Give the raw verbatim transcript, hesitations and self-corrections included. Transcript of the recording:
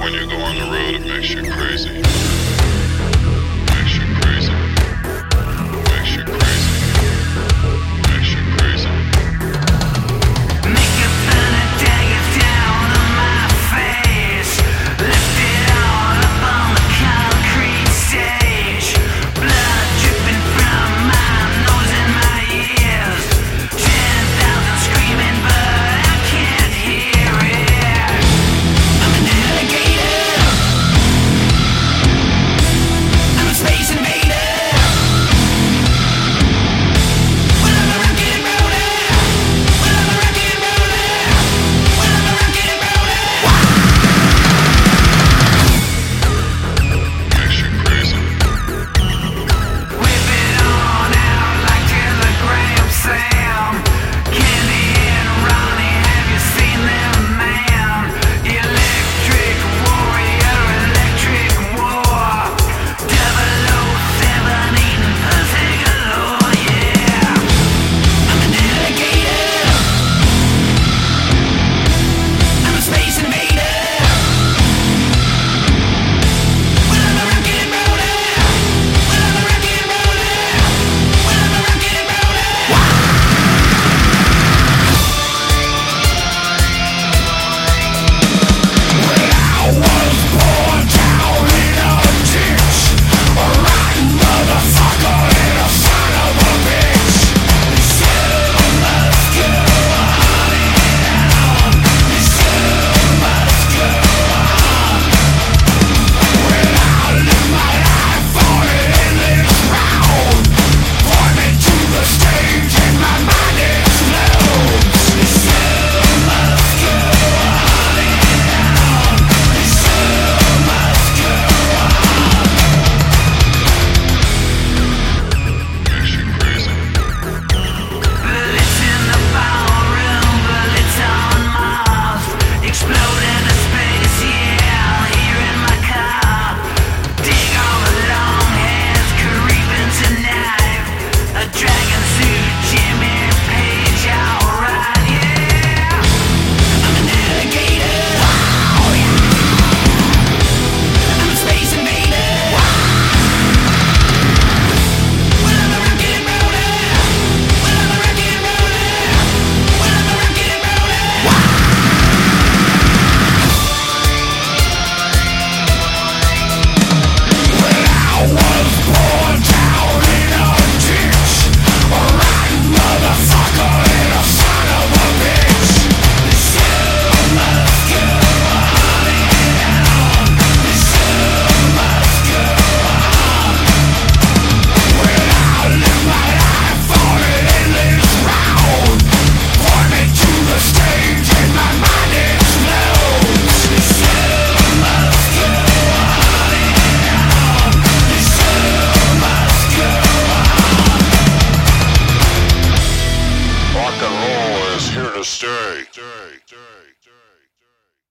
when you go on the road, it makes you crazy. Makes you crazy. Makes you crazy. Makes you crazy. Make a planet dagger down on my face. Lift it all up on the concrete stage. Blood dripping from my nose and my ears. Ten thousand screaming, but I can't hear it. I'm an alligator. I'm a space invader. Well, I'm a rock and roller. Well, I'm a rock and roller. Well, I'm a rock and roller. Makes you crazy. Whip it on out like Telegram Sam. Kenny and Ronnie, have you seen them, man? Electric warrior, electric war. double oh seven eating pussy galore, yeah. I'm an alligator. I'm a space invader. Well, I'm a rock and roller. Well, I'm a rock and roller. Well, I'm a rock and roller. I was born down in a ditch, a rotten motherfucker and a son of a bitch. The show must go on and on. The show must go on. When I live my life on an endless round, point me to the stage and my mind explodes. The show must go on and on. The show must go on. Makes you crazy. Bullets in the ballroom, bullets on Mars. Explode into space, yeah, here in my car. Dig all the long hairs, creeping tonight. A dragon suit, Jimmy Page, alright, yeah. I'm an alligator. Wow, yeah. I'm a space invader. Well, I'm a rock and roller. Well, I'm a rock and roller. Well, I'm a rock and roller. I was born down in a ditch, a rotten motherfucker and a son of a bitch. The show must go on and on. The show must go on. When I live my life on an endless round, point me to the stage and my mind explodes. The show must go on and on. The show must go on. Rock and roll is here to stay. Stay, stay, stay.